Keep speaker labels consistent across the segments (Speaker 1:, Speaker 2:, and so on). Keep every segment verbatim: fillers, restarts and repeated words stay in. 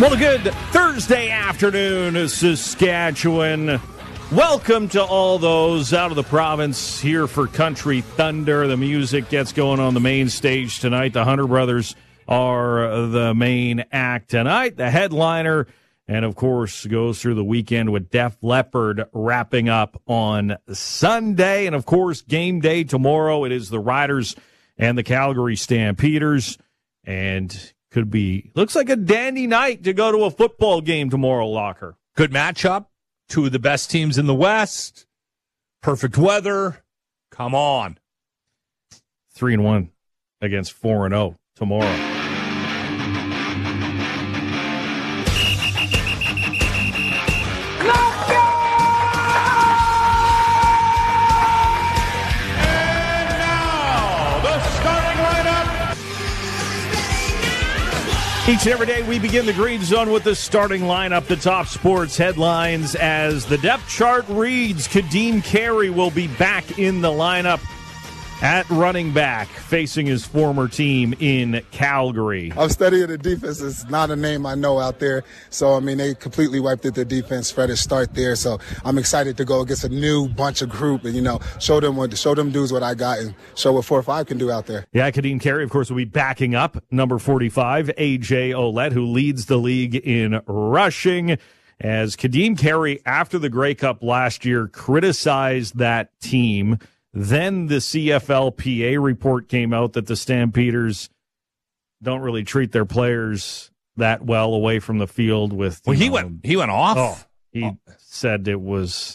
Speaker 1: Well, a good Thursday afternoon, Saskatchewan. Welcome to all those out of the province here for Country Thunder. The music gets going on the main stage tonight. The Hunter Brothers are the main act tonight. The headliner, and of course, goes through the weekend with Def Leppard wrapping up on Sunday. And of course, game day tomorrow. It is the Riders and the Calgary Stampeders. And could be, looks like a dandy night to go to a football game tomorrow, Locker.
Speaker 2: Good matchup. Two of the best teams in the West. Perfect weather. Come on.
Speaker 1: Three and one against four and oh tomorrow. Each and every day, we begin the Green Zone with the starting lineup, the top sports headlines. As the depth chart reads, Kadeem Carey will be back in the lineup at running back, facing his former team in Calgary.
Speaker 3: I'm studying the defense. It's not a name I know out there. So, I mean, they completely wiped out their defense. Fred is start there. So I'm excited to go against a new bunch of group and, you know, show them what, show them dudes what I got and show what four or five can do out there.
Speaker 1: Yeah, Kadeem Carey, of course, will be backing up number forty-five, A J Ouellette, who leads the league in rushing. As Kadeem Carey, after the Grey Cup last year, criticized that team. Then the C F L P A report came out that the Stampeders don't really treat their players that well away from the field. With
Speaker 2: well, he
Speaker 1: know,
Speaker 2: went he went off.
Speaker 1: Oh, he
Speaker 2: oh.
Speaker 1: said it was,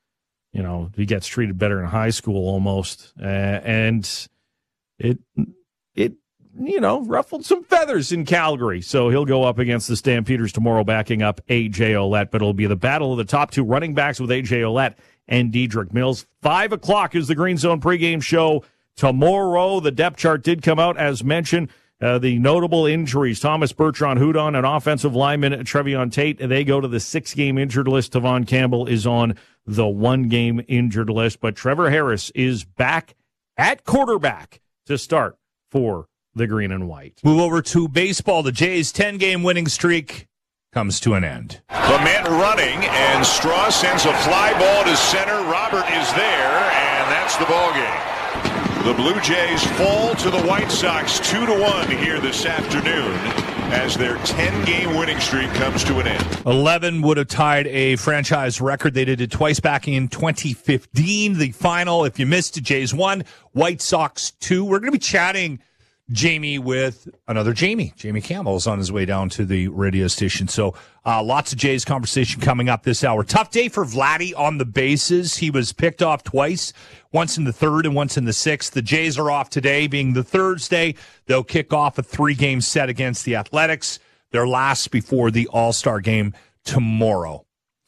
Speaker 1: you know, he gets treated better in high school almost, uh, and it it you know ruffled some feathers in Calgary. So he'll go up against the Stampeders tomorrow, backing up A J Ouellette. But it'll be the battle of the top two running backs with A J Ouellette and Dedrick Mills. Five o'clock is the Green Zone pregame show tomorrow. The depth chart did come out, as mentioned. Uh, the notable injuries, Thomas Bertrand-Hudon and offensive lineman Trevion Tate, they go to the six-game injured list. Tavon Campbell is on the one-game injured list. But Trevor Harris is back at quarterback to start for the Green and White.
Speaker 2: Move over to baseball. The Jays' ten-game winning streak comes to an end.
Speaker 4: Clement running, and Straw sends a fly ball to center. Robert is there, and that's the ball game. The Blue Jays fall to the White Sox two to one here this afternoon as their ten-game winning streak comes to an end.
Speaker 2: eleven would have tied a franchise record. They did it twice back in twenty fifteen. The final, if you missed it, Jays won, White Sox two. We're going to be chatting, Jamie, with another Jamie. Jamie Campbell is on his way down to the radio station. So uh, lots of Jays conversation coming up this hour. Tough day for Vladdy on the bases. He was picked off twice, once in the third and once in the sixth. The Jays are off today, being the Thursday. They'll kick off a three-game set against the Athletics. Their last before the All-Star game tomorrow.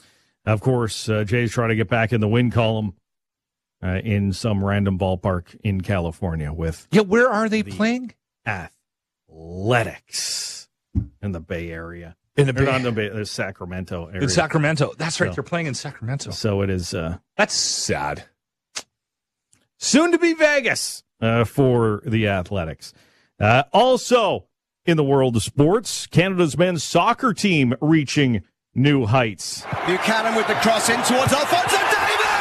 Speaker 1: Of course, uh, Jays try to get back in the win column. Uh, in some random ballpark in California with
Speaker 2: yeah, where are they
Speaker 1: the
Speaker 2: playing?
Speaker 1: Athletics in the Bay Area.
Speaker 2: In the Bay,
Speaker 1: not in the Bay, the Sacramento area.
Speaker 2: In Sacramento, that's right.
Speaker 1: So,
Speaker 2: they're playing in Sacramento.
Speaker 1: So it is. Uh,
Speaker 2: that's sad.
Speaker 1: Soon to be Vegas uh, for the Athletics. Uh, also in the world of sports, Canada's men's soccer team reaching new heights.
Speaker 5: Buchanan with the cross in towards Alphonso Davies!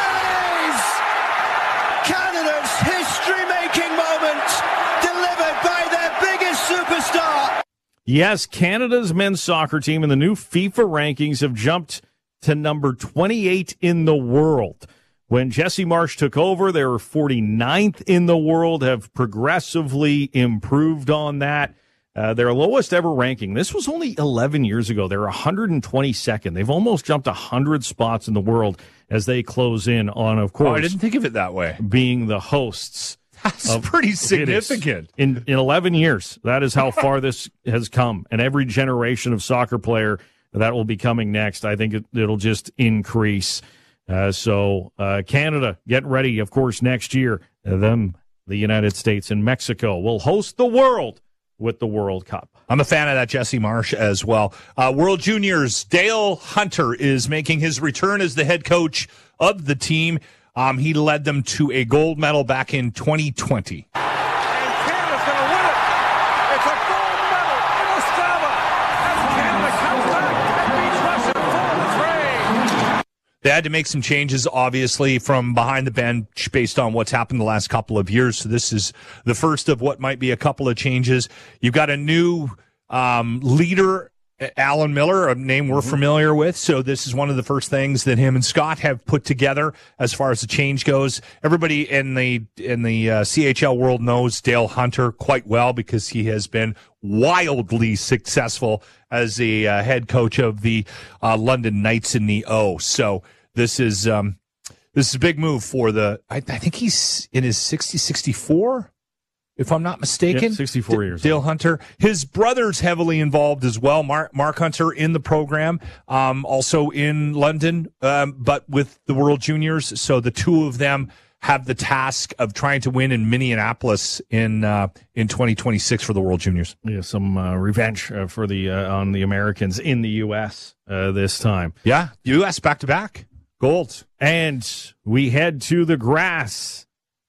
Speaker 5: Canada's history-making moment delivered by their biggest superstar.
Speaker 1: Yes, Canada's men's soccer team in the new FIFA rankings have jumped to number twenty-eight in the world. When Jesse Marsch took over, they were forty-ninth in the world, have progressively improved on that. Uh, their lowest ever ranking. This was only eleven years ago. They're one hundred twenty-second. They've almost jumped one hundred spots in the world as they close in on, of course.
Speaker 2: Oh, I didn't think of it that way.
Speaker 1: Being the hosts.
Speaker 2: That's
Speaker 1: of,
Speaker 2: pretty significant.
Speaker 1: In, in eleven years, that is how far this has come. And every generation of soccer player that will be coming next, I think it, it'll just increase. Uh, so uh, Canada, get ready, of course, next year. Uh, them, the United States and Mexico will host the world with the World Cup.
Speaker 2: I'm a fan of that Jesse Marsch as well. Uh, World Juniors, Dale Hunter is making his return as the head coach of the team. Um, he led them to a gold medal back in twenty twenty.
Speaker 6: And Canada's going to win it. It's a gold medal in Ostrava as Canada comes
Speaker 2: They had to make some changes, obviously, from behind the bench based on what's happened the last couple of years. So this is the first of what might be a couple of changes. You've got a new um, leader, Alan Miller, a name we're familiar with. So this is one of the first things that him and Scott have put together as far as the change goes. Everybody in the in the uh, C H L world knows Dale Hunter quite well because he has been wildly successful as the uh, head coach of the uh, London Knights in the O. So this is um, this is a big move for the. I, I think he's in his sixty, sixty-four. If I'm not mistaken.
Speaker 1: Yeah, sixty-four years.
Speaker 2: Dale Hunter. His brother's heavily involved as well. Mark, Mark Hunter in the program, um, also in London, um, but with the World Juniors. So the two of them have the task of trying to win in Minneapolis in uh, in twenty twenty-six for the World Juniors.
Speaker 1: Yeah, some uh, revenge uh, for the uh, on the Americans in the U S uh, this time.
Speaker 2: Yeah, U S back-to-back. Gold.
Speaker 1: And we head to the grass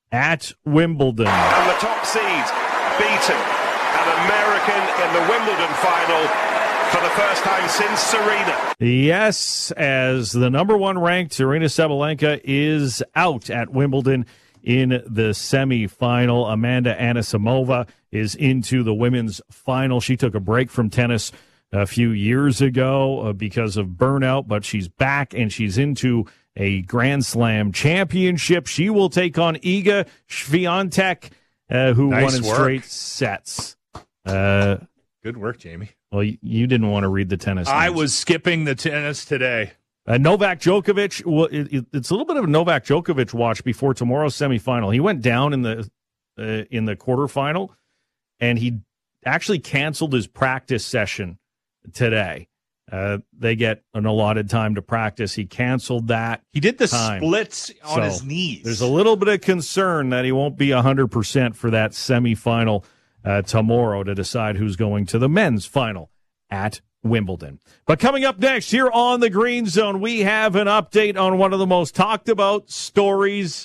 Speaker 1: at Wimbledon.
Speaker 6: And the top seeds beaten an American in the Wimbledon final for the first time since Serena.
Speaker 1: Yes, as the number one ranked Serena Sabalenka is out at Wimbledon in the semifinal. Amanda Anisimova is into the women's final. She took a break from tennis a few years ago uh, because of burnout, but she's back and she's into a Grand Slam championship. She will take on Iga Swiatek, uh, who
Speaker 2: Nice
Speaker 1: won in
Speaker 2: work.
Speaker 1: straight sets. Uh,
Speaker 2: Good work, Jamie.
Speaker 1: well, you, you didn't want to read the tennis.
Speaker 2: I
Speaker 1: names.
Speaker 2: was skipping the tennis today.
Speaker 1: Uh, Novak Djokovic, well, it, it, it's a little bit of a Novak Djokovic watch before tomorrow's semifinal. He went down in the uh, in the quarterfinal, and he actually canceled his practice session today. Uh, they get an allotted time to practice. He canceled that.
Speaker 2: He did the
Speaker 1: time.
Speaker 2: splits on
Speaker 1: So,
Speaker 2: his knees.
Speaker 1: There's a little bit of concern that he won't be one hundred percent for that semifinal uh, tomorrow to decide who's going to the men's final at Wimbledon. But coming up next here on the Green Zone, we have an update on one of the most talked about stories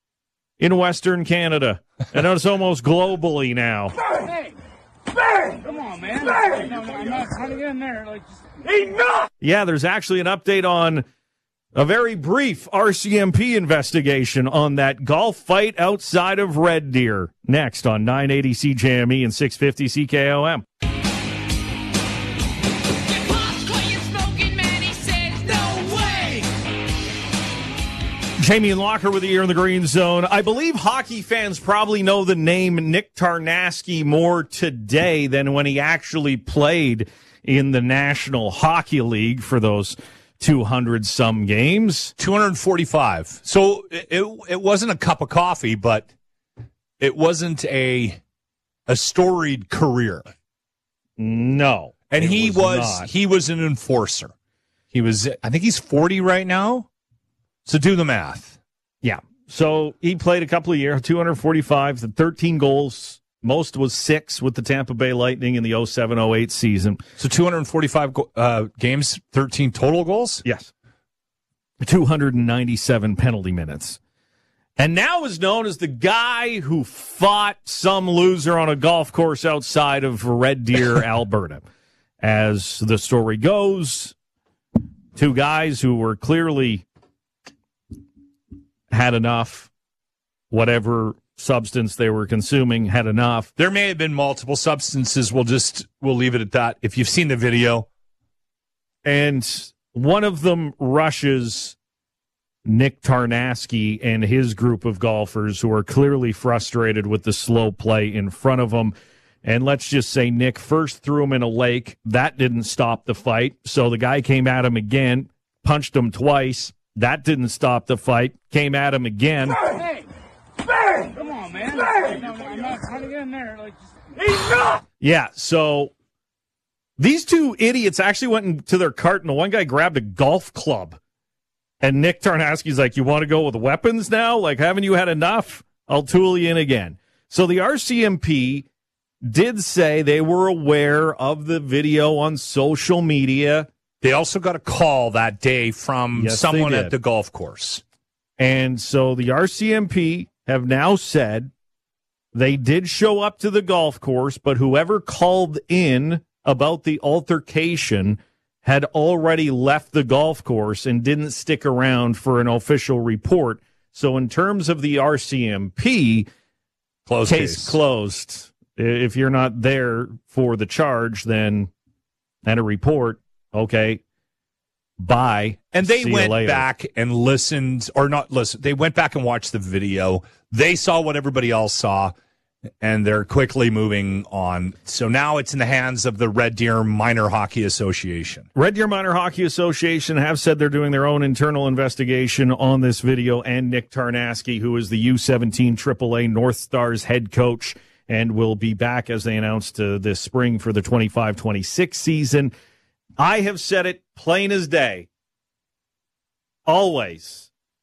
Speaker 1: in Western Canada. And it's almost globally now.
Speaker 7: Hey! Bang! Come on, man. Bang! No, no, I'm not trying to get in there. Like, just...
Speaker 6: Enough!
Speaker 1: Yeah, there's actually an update on a very brief R C M P investigation on that golf fight outside of Red Deer. Next on nine eighty C J M E and six fifty C K O M. Jamie and Locker with you here in the Green Zone. I believe hockey fans probably know the name Nick Tarnasky more today than when he actually played in the National Hockey League for those two hundred some games.
Speaker 2: two hundred forty-five. So it, it it wasn't a cup of coffee, but it wasn't a a storied career.
Speaker 1: No.
Speaker 2: And
Speaker 1: it
Speaker 2: he
Speaker 1: was
Speaker 2: was
Speaker 1: not.
Speaker 2: he was an enforcer. He was I think he's forty right now. So do the math.
Speaker 1: Yeah. So he played a couple of years, two hundred forty-five, thirteen goals. Most was six with the Tampa Bay Lightning in the oh seven oh eight season.
Speaker 2: So two hundred forty-five go- uh, games, thirteen total goals?
Speaker 1: Yes. two hundred ninety-seven penalty minutes. And now is known as the guy who fought some loser on a golf course outside of Red Deer, Alberta. As the story goes, two guys who were clearly had enough, whatever substance they were consuming had enough.
Speaker 2: There may have been multiple substances. We'll just we'll leave it at that. If you've seen the video.
Speaker 1: And one of them rushes Nick Tarnasky and his group of golfers who are clearly frustrated with the slow play in front of them. And let's just say Nick first threw him in a lake. That didn't stop the fight. So the guy came at him again, punched him twice. That didn't stop the fight. Came at him again.
Speaker 7: Hey! Bang! Come on, man. Bang! No, no, I'm not trying to get in there. Like, just...
Speaker 6: Enough!
Speaker 1: Yeah, so these two idiots actually went into their cart, and the one guy grabbed a golf club. And Nick Tarnasky's like, you want to go with weapons now? Like, haven't you had enough? I'll tool you in again. So the R C M P did say they were aware of the video on social media.
Speaker 2: They also got a call that day from
Speaker 1: Yes,
Speaker 2: someone
Speaker 1: they did.
Speaker 2: at the golf course.
Speaker 1: And so the R C M P have now said they did show up to the golf course, but whoever called in about the altercation had already left the golf course and didn't stick around for an official report. So in terms of the R C M P,
Speaker 2: closed
Speaker 1: case,
Speaker 2: case
Speaker 1: closed. If you're not there for the charge, then and a report, okay, bye.
Speaker 2: And they
Speaker 1: See
Speaker 2: went
Speaker 1: you later.
Speaker 2: back and listened, or not listened, they went back and watched the video. They saw what everybody else saw, and they're quickly moving on. So now it's in the hands of the Red Deer Minor Hockey Association.
Speaker 1: Red Deer Minor Hockey Association have said they're doing their own internal investigation on this video, and Nick Tarnasky, who is the U seventeen triple A North Stars head coach, and will be back, as they announced, uh, this spring for the twenty-five twenty-six season. I have said it plain as day. Always.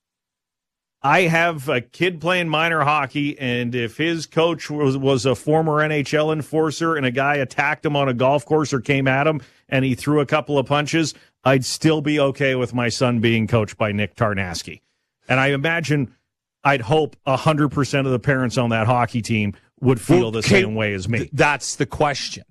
Speaker 1: I have a kid playing minor hockey, and if his coach was, was a former N H L enforcer and a guy attacked him on a golf course or came at him and he threw a couple of punches, I'd still be okay with my son being coached by Nick Tarnasky. And I imagine, I'd hope one hundred percent of the parents on that hockey team would feel the
Speaker 2: Okay,
Speaker 1: same way as me.
Speaker 2: th- that's the question.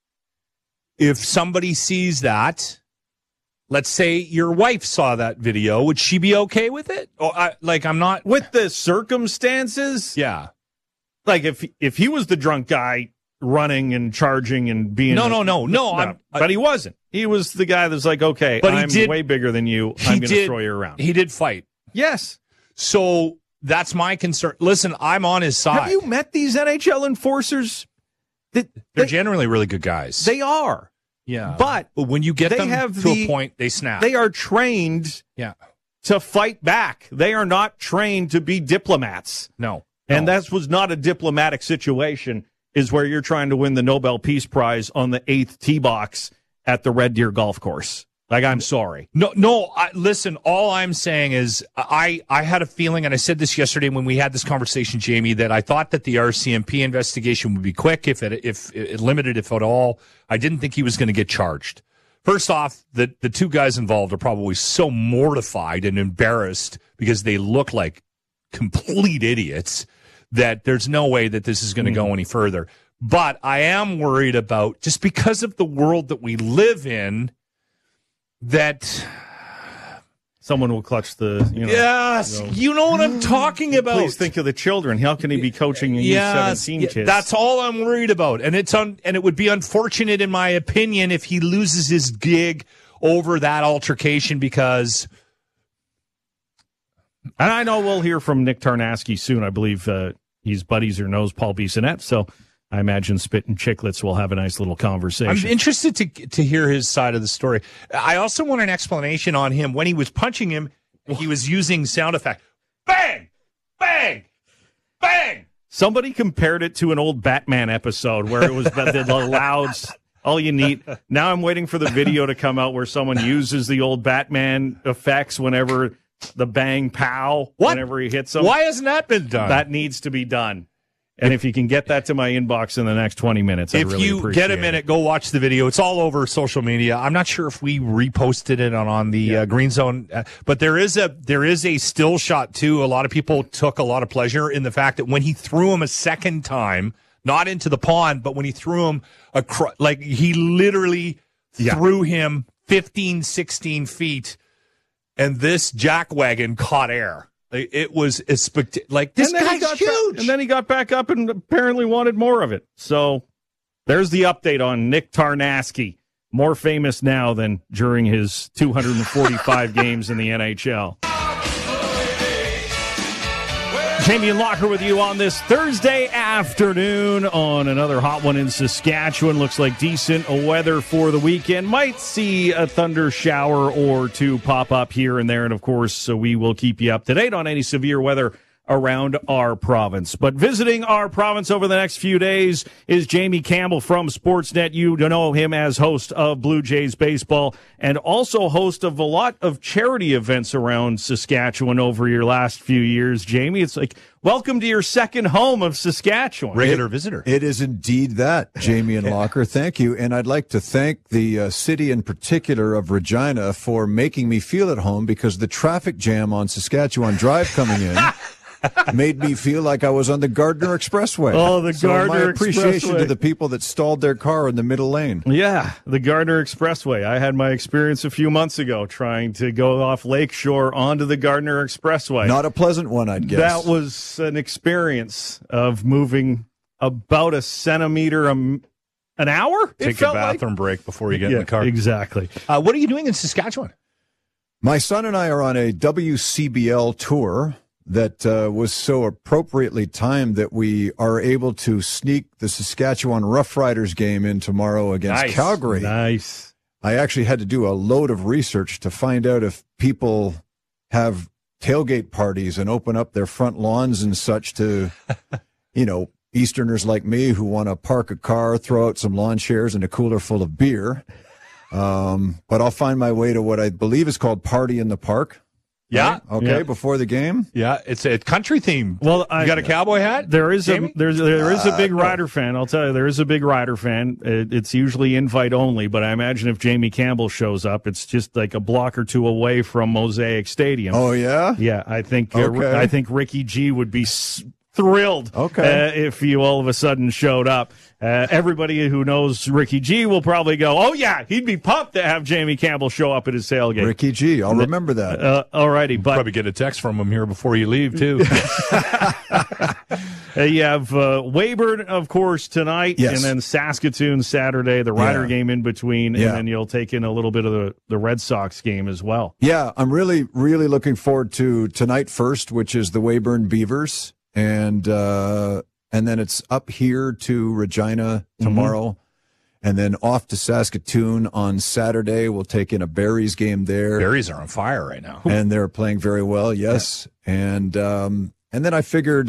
Speaker 2: If somebody sees that, let's say your wife saw that video, would she be okay with it? Or I, like, I'm not
Speaker 1: With the circumstances,
Speaker 2: Yeah.
Speaker 1: like if if he was the drunk guy running and charging and being
Speaker 2: No, no, no, no, I'm-
Speaker 1: but he wasn't. He was the guy that's like, okay,
Speaker 2: But he
Speaker 1: I'm
Speaker 2: did-
Speaker 1: way bigger than you.
Speaker 2: He
Speaker 1: I'm going to
Speaker 2: did-
Speaker 1: throw you around.
Speaker 2: He did fight.
Speaker 1: Yes.
Speaker 2: So that's my concern. Listen, I'm on his side.
Speaker 1: Have you met these N H L enforcers? That
Speaker 2: They're
Speaker 1: they,
Speaker 2: generally really good guys.
Speaker 1: they are.
Speaker 2: yeah.
Speaker 1: but
Speaker 2: when you get
Speaker 1: they
Speaker 2: them
Speaker 1: have
Speaker 2: to
Speaker 1: the-
Speaker 2: a point, they snap.
Speaker 1: They are trained
Speaker 2: yeah.
Speaker 1: to fight back. They are not trained to be diplomats.
Speaker 2: No.
Speaker 1: And
Speaker 2: no.
Speaker 1: that was not a diplomatic situation, is where you're trying to win the Nobel Peace Prize on the eighth tee box at the Red Deer Golf Course. Like, I'm sorry.
Speaker 2: No, no. I, listen, all I'm saying is I, I had a feeling, and I said this yesterday when we had this conversation, Jamie, that I thought that the R C M P investigation would be quick, if it, if it limited, if at all. I didn't think he was going to get charged. First off, the, the two guys involved are probably so mortified and embarrassed because they look like complete idiots that there's no way that this is going to
Speaker 1: Mm.
Speaker 2: go any further. But I am worried about, just because of the world that we live in, that
Speaker 1: Someone will clutch the, you know.
Speaker 2: yes,
Speaker 1: you know,
Speaker 2: you know what I'm talking about.
Speaker 1: Please think of the children. How can he be coaching a U seventeen
Speaker 2: yeah,
Speaker 1: kids?
Speaker 2: that's all I'm worried about, and it's un, and it would be unfortunate, in my opinion, if he loses his gig over that altercation, because
Speaker 1: And I know we'll hear from Nick Tarnasky soon. I believe uh, he's buddies or knows Paul Bissonnette, so I imagine Spit and Chicklets will have a nice little conversation.
Speaker 2: I'm interested to to hear his side of the story. I also want an explanation on him. When he was punching him, he was using sound effect. Bang! Bang! Bang!
Speaker 1: Somebody compared it to an old Batman episode where it was the, the louds. All you need. Now I'm waiting for the video to come out where someone uses the old Batman effects whenever the bang pow,
Speaker 2: What?
Speaker 1: whenever he hits them.
Speaker 2: Why hasn't that been done?
Speaker 1: That needs to be done. And if you can get that to my inbox in the next twenty minutes, I
Speaker 2: if
Speaker 1: really
Speaker 2: you
Speaker 1: appreciate
Speaker 2: get a minute, go watch the video. It's all over social media. I'm not sure if we reposted it on, on the
Speaker 1: Yeah.
Speaker 2: uh, Green Zone, uh, but there is a there is a still shot too. A lot of people took a lot of pleasure in the fact that when he threw him a second time, not into the pond, but when he threw him across, like he literally
Speaker 1: Yeah.
Speaker 2: threw him fifteen, sixteen feet, and this jackwagon caught air. Like, it was a spect- like this
Speaker 1: And then he
Speaker 2: guy's
Speaker 1: got
Speaker 2: huge.
Speaker 1: back- and then he got back up and apparently wanted more of it. So there's the update on Nick Tarnasky, more famous now than during his two hundred forty-five games in the N H L. Jamie and Locker with you on this Thursday afternoon on another hot one in Saskatchewan. Looks like decent weather for the weekend. Might see a thunder shower or two pop up here and there. And, of course, so we will keep you up to date on any severe weather around our province. But visiting our province over the next few days is Jamie Campbell from Sportsnet. You know him as host of Blue Jays Baseball and also host of a lot of charity events around Saskatchewan over your last few years. Jamie, it's like, welcome to your second home of Saskatchewan.
Speaker 2: Regular visitor.
Speaker 8: It is indeed that, Jamie and Locker. Thank you. And I'd like to thank the uh, city in particular of Regina for making me feel at home, because the traffic jam on Saskatchewan Drive coming in made me feel like I was on the Gardner Expressway.
Speaker 1: Oh, the
Speaker 8: so
Speaker 1: Gardner
Speaker 8: my appreciation
Speaker 1: Expressway.
Speaker 8: to the people that stalled their car in the middle lane.
Speaker 1: Yeah, the Gardner Expressway. I had my experience a few months ago trying to go off Lakeshore onto the Gardner Expressway.
Speaker 8: Not a pleasant one, I'd guess.
Speaker 1: That was an experience of moving about a centimeter a, an hour.
Speaker 2: Take a bathroom
Speaker 1: like.
Speaker 2: break before you get
Speaker 1: yeah,
Speaker 2: in the car.
Speaker 1: Exactly.
Speaker 2: Uh, what are you doing in Saskatchewan?
Speaker 8: My son and I are on a W C B L tour that uh, was so appropriately timed that we are able to sneak the Saskatchewan Roughriders game in tomorrow against
Speaker 2: Nice.
Speaker 8: Calgary.
Speaker 1: Nice.
Speaker 8: I actually had to do a load of research to find out if people have tailgate parties and open up their front lawns and such to, you know, Easterners like me who want to park a car, throw out some lawn chairs and a cooler full of beer. Um, but I'll find my way to what I believe is called Party in the Park.
Speaker 2: Yeah.
Speaker 8: Right? Okay,
Speaker 1: Yeah.
Speaker 8: before the game.
Speaker 2: Yeah, it's a country theme.
Speaker 1: Well, I,
Speaker 2: you got a cowboy hat?
Speaker 1: There is
Speaker 2: Jamie?
Speaker 1: a there's there is a big
Speaker 8: Uh,
Speaker 1: Rider fan. I'll tell you, there is a big Rider fan. It, it's usually invite only, but I imagine if Jamie Campbell shows up, it's just like a block or two away from Mosaic Stadium.
Speaker 8: Oh, yeah?
Speaker 1: Yeah, I think uh,
Speaker 8: Okay.
Speaker 1: I think Ricky G would be s- thrilled
Speaker 8: Okay.
Speaker 1: uh, if you all of a sudden showed up. Uh, everybody who knows Ricky G will probably go, "Oh yeah, he'd be pumped to have Jamie Campbell show up at his tailgate."
Speaker 8: Ricky G. I'll remember that.
Speaker 1: Uh, all righty, but
Speaker 2: Probably get a text from him here before you leave, too.
Speaker 1: Uh, you have uh, Weyburn, of course, tonight,
Speaker 8: Yes.
Speaker 1: and then Saskatoon Saturday, the Rider
Speaker 8: Yeah.
Speaker 1: game in between,
Speaker 8: Yeah.
Speaker 1: and then you'll take in a little bit of the, the Red Sox game as well.
Speaker 8: Yeah, I'm really, really looking forward to tonight first, which is the Weyburn Beavers. And uh, and then it's up here to Regina tomorrow. And then off to Saskatoon on Saturday. We'll take in a Berries game there.
Speaker 2: Berries are on fire right now.
Speaker 8: And they're playing very well, yes. And um, and then I figured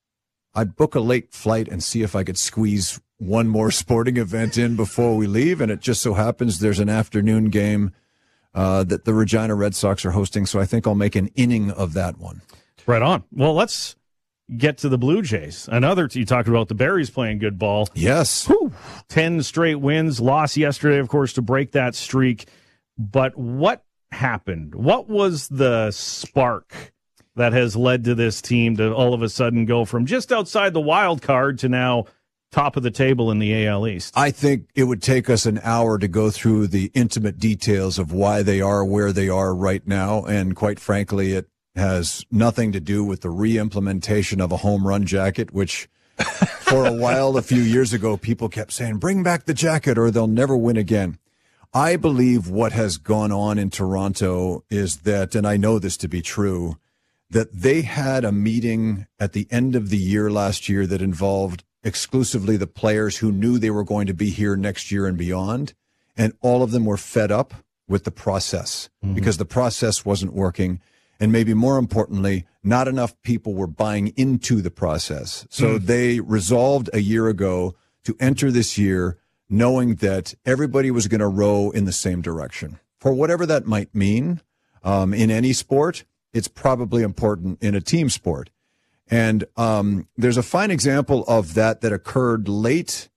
Speaker 8: I'd book a late flight and see if I could squeeze one more sporting event in before we leave. And it just so happens there's an afternoon game uh, that the Regina Red Sox are hosting. So I think I'll make an inning of that one.
Speaker 1: Right on. Well, let's get to the Blue Jays. Another, you talked about the Berries playing good ball.
Speaker 8: Yes.
Speaker 1: Whew. ten straight wins, lost yesterday, of course, to break that streak. But what happened? What was the spark that has led to this team to all of a sudden go from just outside the wild card to now top of the table in the A L East?
Speaker 8: I think it would take us an hour to go through the intimate details of why they are where they are right now. And quite frankly, it has nothing to do with the re-implementation of a home run jacket, which for a while, a few years ago, people kept saying, bring back the jacket or they'll never win again. I believe what has gone on in Toronto is that, and I know this to be true, that they had a meeting at the end of the year last year that involved exclusively the players who knew they were going to be here next year and beyond. And all of them were fed up with the process mm-hmm. because the process wasn't working. And maybe more importantly, not enough people were buying into the process. So mm. they resolved a year ago to enter this year knowing that everybody was going to row in the same direction. For whatever that might mean um, in any sport, it's probably important in a team sport. And um, there's a fine example of that that occurred late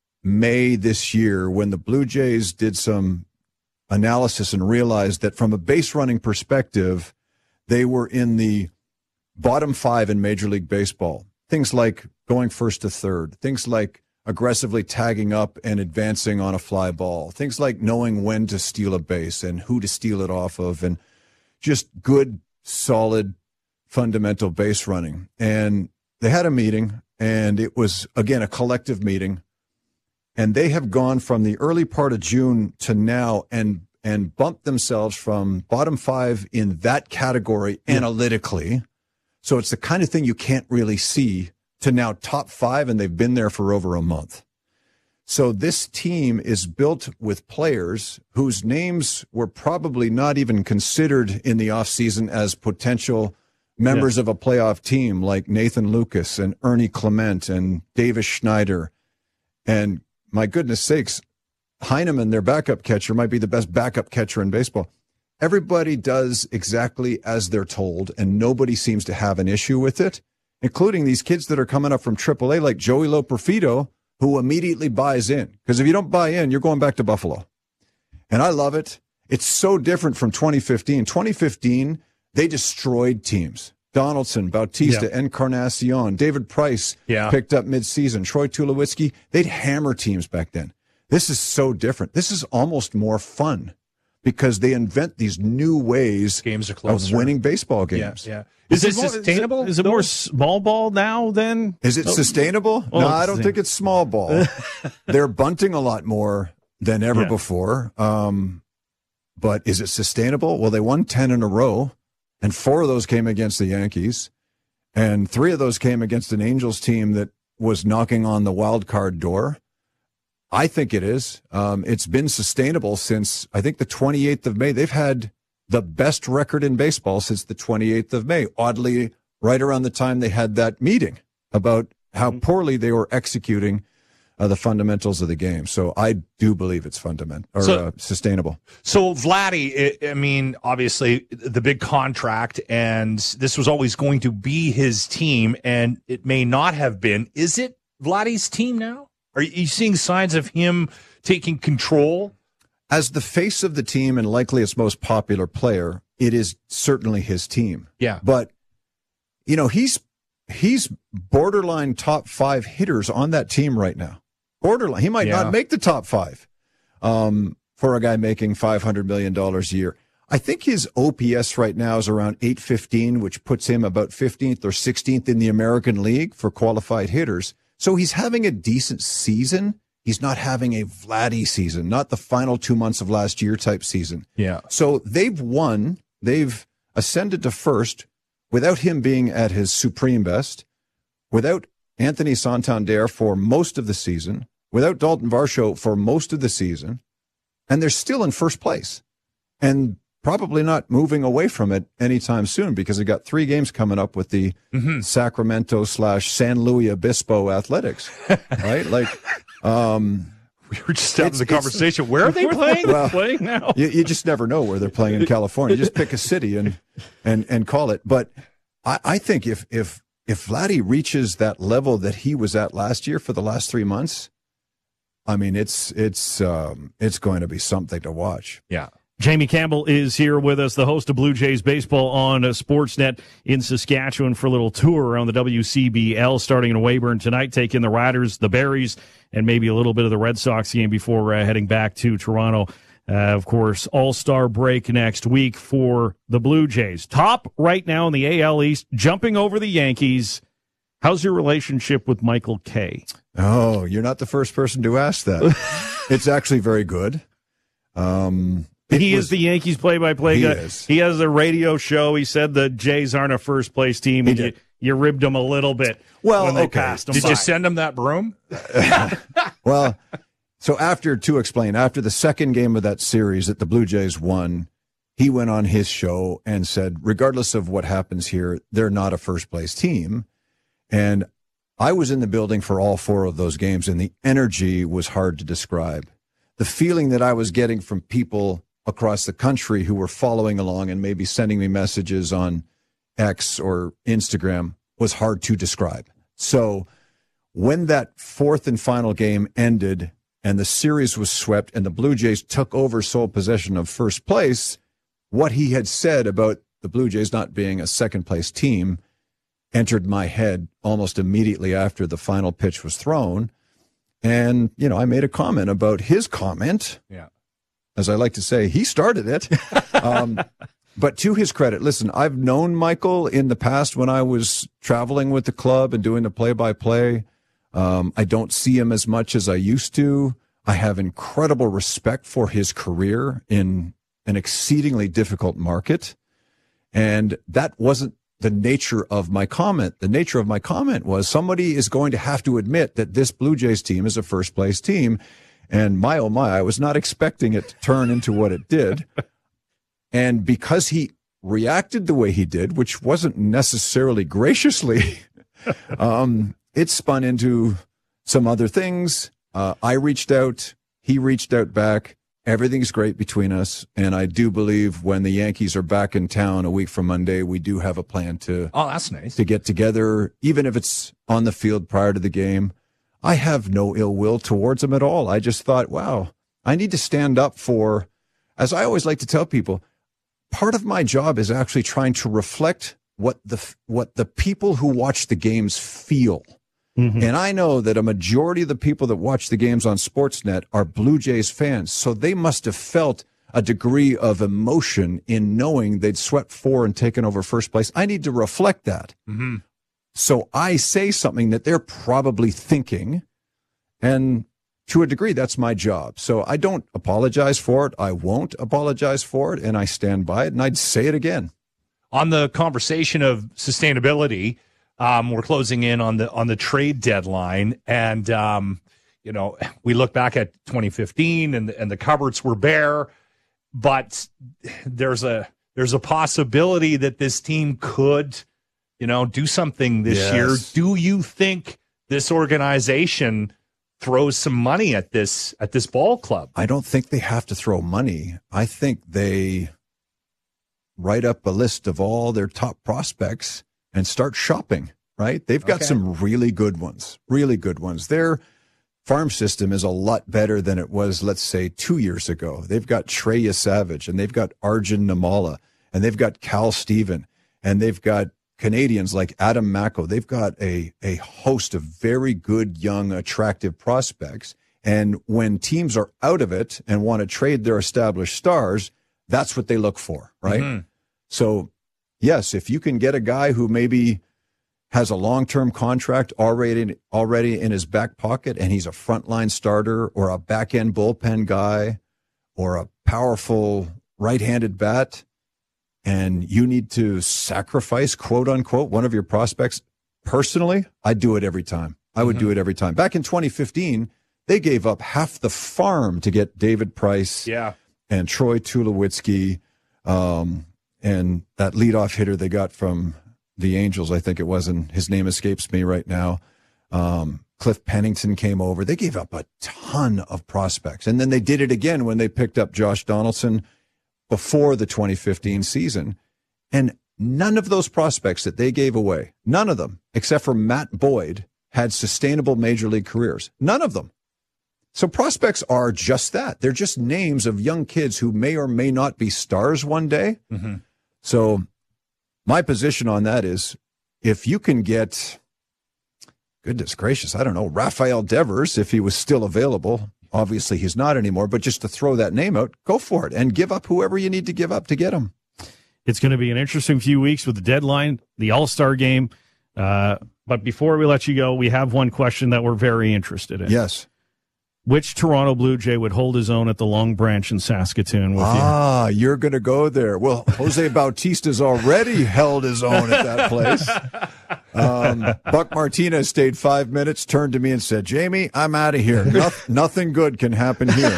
Speaker 8: May this year when the Blue Jays did some analysis and realized that from a base running perspective, they were in the bottom five in Major League Baseball. Things like going first to third, things like aggressively tagging up and advancing on a fly ball, things like knowing when to steal a base and who to steal it off of, and just good, solid, fundamental base running. And they had a meeting, and it was, again, a collective meeting. And they have gone from the early part of June to now and and bumped themselves from bottom five in that category yeah. analytically. So it's the kind of thing you can't really see to now top five, and they've been there for over a month. So this team is built with players whose names were probably not even considered in the offseason as potential members yeah. of a playoff team, like Nathan Lucas and Ernie Clement and Davis Schneider. And my goodness sakes, Heineman, their backup catcher, might be the best backup catcher in baseball. Everybody does exactly as they're told, and nobody seems to have an issue with it, including these kids that are coming up from triple A, like Joey Loperfido, who immediately buys in. Because if you don't buy in, you're going back to Buffalo. And I love it. It's so different from twenty fifteen. twenty fifteen, they destroyed teams. Donaldson, Bautista,
Speaker 1: Yeah.
Speaker 8: Encarnacion, David Price
Speaker 2: Yeah.
Speaker 8: picked up midseason, Troy Tulowitzki. They'd hammer teams back then. This is so different. This is almost more fun because they invent these new ways
Speaker 2: Games are
Speaker 8: of
Speaker 2: closer.
Speaker 8: winning baseball
Speaker 2: Yeah,
Speaker 8: games.
Speaker 2: yeah. Is, it
Speaker 1: more-
Speaker 2: sustainable?
Speaker 1: Is it, is it more small ball now than?
Speaker 8: Is it sustainable?
Speaker 1: Oh,
Speaker 8: no, I don't
Speaker 1: it's-
Speaker 8: think it's small ball. They're bunting a lot more than ever
Speaker 1: Yeah.
Speaker 8: before. Um, but is it sustainable? Well, they won ten in a row, and four of those came against the Yankees, and three of those came against an Angels team that was knocking on the wild card door. I think it is. Um, it's been sustainable since, I think, the twenty-eighth of May. They've had the best record in baseball since the twenty-eighth of May. Oddly, right around the time they had that meeting about how poorly they were executing uh, the fundamentals of the game. So I do believe it's fundamental or
Speaker 2: So-
Speaker 8: uh, sustainable.
Speaker 2: So Vladdy, I I mean, obviously the big contract, and this was always going to be his team, and it may not have been. Is it Vladdy's team now? Are you seeing signs of him taking control?
Speaker 8: As the face of the team and likely its most popular player, it is certainly his team.
Speaker 2: Yeah.
Speaker 8: But, you know, he's he's borderline top five hitters on that team right now. Borderline. He might
Speaker 2: Yeah.
Speaker 8: not make the top five um, for a guy making five hundred million dollars a year. I think his O P S right now is around eight fifteen, which puts him about fifteenth or sixteenth in the American League for qualified hitters. So he's having a decent season. He's not having a Vladdy season, not the final two months of last year type season.
Speaker 2: Yeah.
Speaker 8: So they've won. They've ascended to first without him being at his supreme best, without Anthony Santander for most of the season, without Dalton Varsho for most of the season, and they're still in first place and probably not moving away from it anytime soon because they got three games coming up with the
Speaker 2: Mm-hmm.
Speaker 8: Sacramento slash San Luis Obispo Athletics, right? Like, um,
Speaker 2: We were just having
Speaker 8: It's-
Speaker 2: the
Speaker 8: it's-
Speaker 2: conversation. Where are they
Speaker 1: They're
Speaker 2: playing?
Speaker 1: playing, playing now.
Speaker 8: you, you just never know where they're playing in California. Just pick a city and and and call it. But I, I think if if if Vladdy reaches that level that he was at last year for the last three months, I mean, it's it's um, it's going to be something to watch.
Speaker 2: Yeah.
Speaker 1: Jamie Campbell is here with us, the host of Blue Jays Baseball on uh, Sportsnet in Saskatchewan for a little tour around the W C B L starting in Weyburn tonight, taking the Riders, the Berries, and maybe a little bit of the Red Sox game before uh, heading back to Toronto. Uh, of course, All-Star break next week for the Blue Jays. Top right now in the A L East, jumping over the Yankees. How's your relationship with Michael Kay?
Speaker 8: Oh, you're not the first person to ask that. It's actually very good. Um, it
Speaker 1: He
Speaker 8: was-
Speaker 1: is the Yankees play-by-play
Speaker 8: He
Speaker 1: guy.
Speaker 8: is.
Speaker 1: He has a radio show. He said the Jays aren't a first-place team, and you,
Speaker 8: did.
Speaker 1: you ribbed him a little bit
Speaker 8: Well,
Speaker 1: when they
Speaker 8: okay.
Speaker 1: passed him
Speaker 2: Did
Speaker 1: by.
Speaker 2: you send him that broom?
Speaker 8: Well, so after, to explain, after the second game of that series that the Blue Jays won, he went on his show and said, regardless of what happens here, they're not a first place team. And I was in the building for all four of those games, and the energy was hard to describe. The feeling that I was getting from people across the country who were following along and maybe sending me messages on X or Instagram was hard to describe. So when that fourth and final game ended and the series was swept and the Blue Jays took over sole possession of first place, what he had said about the Blue Jays not being a second place team entered my head almost immediately after the final pitch was thrown. And, you know, I made a comment about his comment.
Speaker 2: Yeah.
Speaker 8: As I like to say, he started it. um, but to his credit, listen, I've known Michael in the past when I was traveling with the club and doing the play-by-play. Um, I don't see him as much as I used to. I have incredible respect for his career in an exceedingly difficult market. And that wasn't the nature of my comment. The nature of my comment was somebody is going to have to admit that this Blue Jays team is a first place team. And my, oh my, I was not expecting it to turn into what it did. And because he reacted the way he did, which wasn't necessarily graciously, um, it spun into some other things. Uh, I reached out. He reached out back. Everything's great between us. And I do believe when the Yankees are back in town a week from Monday, we do have a plan to,
Speaker 2: Oh, that's nice.
Speaker 8: to get together, even if it's on the field prior to the game. I have no ill will towards him at all. I just thought, wow, I need to stand up for, as I always like to tell people, part of my job is actually trying to reflect what the what the people who watch the games feel.
Speaker 1: Mm-hmm.
Speaker 8: And I know that a majority of the people that watch the games on Sportsnet are Blue Jays fans, so they must have felt a degree of emotion in knowing they'd swept four and taken over first place. I need to reflect that.
Speaker 2: Mm-hmm.
Speaker 8: So I say something that they're probably thinking, and to a degree, that's my job. So I don't apologize for it. I won't apologize for it, and I stand by it, and I'd say it again.
Speaker 2: On the conversation of sustainability, um, we're closing in on the on the trade deadline, and um, you know, we look back at twenty fifteen, and and the cupboards were bare, but there's a there's a possibility that this team could, you know, do something this
Speaker 8: Yes.
Speaker 2: year. Do you think this organization throws some money at this at this ball club?
Speaker 8: I don't think they have to throw money. I think they write up a list of all their top prospects and start shopping, right? They've got
Speaker 2: Okay.
Speaker 8: some really good ones, really good ones. Their farm system is a lot better than it was, let's say, two years ago. They've got Treya Savage, and they've got Arjun Namala, and they've got Cal Steven, and they've got Canadians like Adam Mako. They've got a, a host of very good, young, attractive prospects. And when teams are out of it and want to trade their established stars, that's what they look for, right?
Speaker 2: Mm-hmm.
Speaker 8: So, yes, if you can get a guy who maybe has a long-term contract already already in his back pocket, and he's a frontline starter or a back-end bullpen guy or a powerful right-handed bat, and you need to sacrifice, quote unquote, one of your prospects, personally, I'd do it every time. I would
Speaker 2: Mm-hmm.
Speaker 8: do it every time. Back in twenty fifteen, they gave up half the farm to get David Price
Speaker 2: Yeah.
Speaker 8: and Troy Tulowitzki, um, and that leadoff hitter they got from the Angels, I think it was, and his name escapes me right now. Um, Cliff Pennington came over. They gave up a ton of prospects. And then they did it again when they picked up Josh Donaldson before the twenty fifteen season. And none of those prospects that they gave away, none of them, except for Matt Boyd, had sustainable major league careers. None of them. So prospects are just that. They're just names of young kids who may or may not be stars one day.
Speaker 2: Mm-hmm.
Speaker 8: So my position on that is, if you can get, goodness gracious, I don't know, Rafael Devers, if he was still available. Obviously he's not anymore, but just to throw that name out, go for it and give up whoever you need to give up to get him.
Speaker 1: It's going to be an interesting few weeks with the deadline, the All-Star game. Uh, but before we let you go, we have one question that we're very interested in.
Speaker 8: Yes.
Speaker 1: Which Toronto Blue Jay would hold his own at the Long Branch in Saskatoon with
Speaker 8: Ah, you're going to go there. Well, Jose Bautista's already held his own at that place. Um, Buck Martinez stayed five minutes, turned to me and said, Jamie, I'm out of here. No, nothing good can happen here.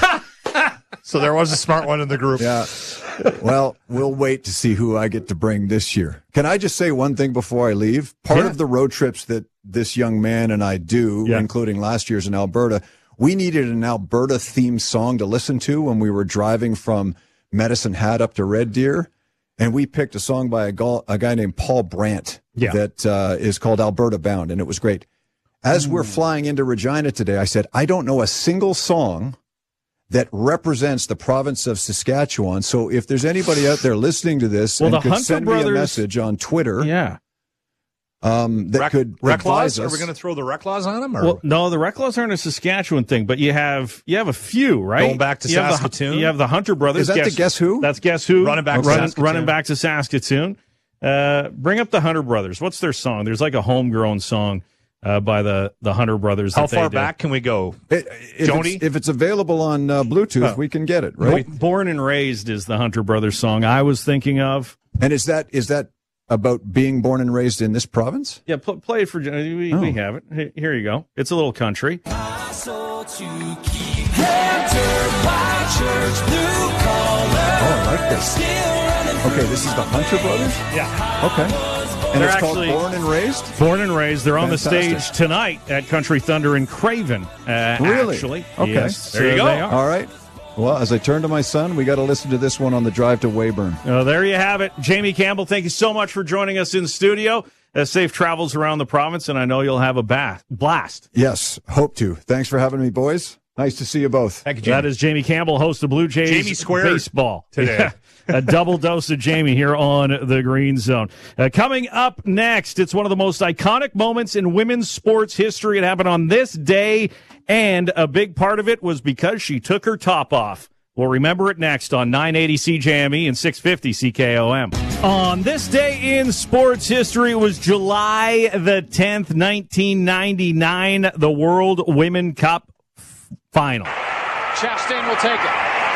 Speaker 2: So there was a smart one in the group.
Speaker 8: Yeah. Well, we'll wait to see who I get to bring this year. Can I just say one thing before I leave? Part
Speaker 1: Yeah.
Speaker 8: of the road trips that this young man and I do,
Speaker 1: Yeah.
Speaker 8: including last year's in Alberta, we needed an Alberta-themed song to listen to when we were driving from Medicine Hat up to Red Deer. And we picked a song by a, gal- a guy named Paul Brandt
Speaker 1: Yeah.
Speaker 8: that uh, is called Alberta Bound, and it was great. As we're flying into Regina today, I said, I don't know a single song that represents the province of Saskatchewan. So if there's anybody out there listening to this
Speaker 1: Well,
Speaker 8: and
Speaker 1: the
Speaker 8: could
Speaker 1: Hunter
Speaker 8: send me
Speaker 1: brothers-
Speaker 8: a message on Twitter
Speaker 1: Yeah.
Speaker 8: um, that
Speaker 2: Rec,
Speaker 8: could
Speaker 2: rec
Speaker 8: advise
Speaker 2: laws? Are
Speaker 8: us.
Speaker 2: we going to throw the rec laws on them? Or?
Speaker 1: Well, no, the rec laws aren't a Saskatchewan thing, but you have you have a few, right?
Speaker 2: Going back to
Speaker 1: you have the-
Speaker 2: Saskatoon?
Speaker 1: you have the Hunter brothers.
Speaker 8: Is that the Guess Who?
Speaker 1: That's Guess Who.
Speaker 2: Running back to
Speaker 1: running,
Speaker 2: Saskatoon.
Speaker 1: running back to Saskatoon. Uh, bring up the Hunter brothers. What's their song? There's like a homegrown song uh, by the, the Hunter brothers.
Speaker 2: How
Speaker 1: that they
Speaker 2: far
Speaker 1: do.
Speaker 2: back can we go?
Speaker 8: It- if,
Speaker 2: Joni?
Speaker 8: it's, if it's available on uh, Bluetooth,
Speaker 1: Oh.
Speaker 8: we can get it, right?
Speaker 1: Born and Raised is the Hunter brothers song I was thinking of.
Speaker 8: And is that is that about being born and raised in this province?
Speaker 1: Yeah, pl- play it for we,
Speaker 8: Oh.
Speaker 1: we have it. Hey, here you go. It's a little country.
Speaker 8: Oh, I like this. Okay, this is the Hunter brothers?
Speaker 1: Yeah.
Speaker 8: Okay. And
Speaker 1: They're
Speaker 8: it's
Speaker 1: actually-
Speaker 8: called Born and Raised?
Speaker 1: Born and raised. They're on the
Speaker 8: Fantastic.
Speaker 1: stage tonight at Country Thunder in Craven. Uh,
Speaker 8: Really?
Speaker 1: Actually.
Speaker 8: Okay.
Speaker 1: Yes,
Speaker 2: There you
Speaker 1: uh,
Speaker 2: go.
Speaker 1: they are.
Speaker 8: All right. Well, as I turn to my son, we got to listen to this one on the drive to Weyburn.
Speaker 1: Uh, there you have it. Jamie Campbell, thank you so much for joining us in studio. Uh, safe travels around the province, and I know you'll have a bath, blast.
Speaker 8: Yes, hope to. Thanks for having me, boys. Nice to see you both.
Speaker 2: Thank you, Jamie.
Speaker 1: That is Jamie Campbell, host of Blue Jays
Speaker 2: Jamie squared
Speaker 1: baseball
Speaker 2: today.
Speaker 1: Yeah. A double dose of Jamie here on the Green Zone. Uh, coming up next, it's one of the most iconic moments in women's sports history. It happened on this day, and a big part of it was because she took her top off. We'll remember it next on nine eighty C J M E and six fifty C K O M. On this day in sports history, it was July the tenth, nineteen ninety-nine, the World Women Cup final.
Speaker 9: Chastain will take it.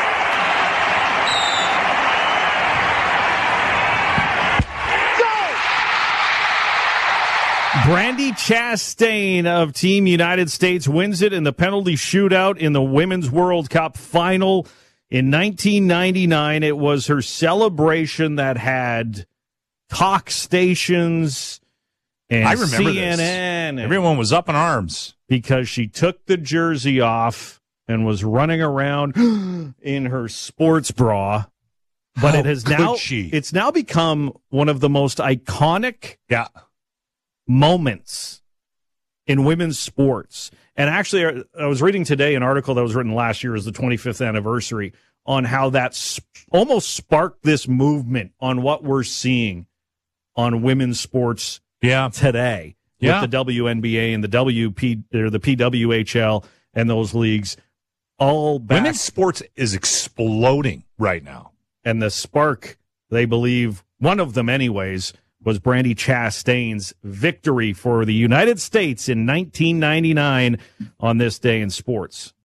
Speaker 1: Brandi Chastain of Team United States wins it in the penalty shootout in the Women's World Cup final in nineteen ninety-nine. It was her celebration that had talk stations and
Speaker 2: I remember
Speaker 1: C N N.
Speaker 2: This. Everyone was up in arms.
Speaker 1: Because she took the jersey off and was running around in her sports bra. But
Speaker 2: How
Speaker 1: it has
Speaker 2: could
Speaker 1: now
Speaker 2: she?
Speaker 1: It's now become one of the most iconic
Speaker 2: Yeah.
Speaker 1: moments in women's sports. And actually, I was reading today an article that was written last year as the twenty-fifth anniversary on how that sp- almost sparked this movement on what we're seeing on women's sports
Speaker 2: Yeah.
Speaker 1: today.
Speaker 2: Yeah.
Speaker 1: With the W N B A and the W P or the P W H L and those leagues all back.
Speaker 2: Women's sports is exploding right now.
Speaker 1: And the spark, they believe, one of them anyways, was Brandi Chastain's victory for the United States in nineteen ninety-nine on this day in sports.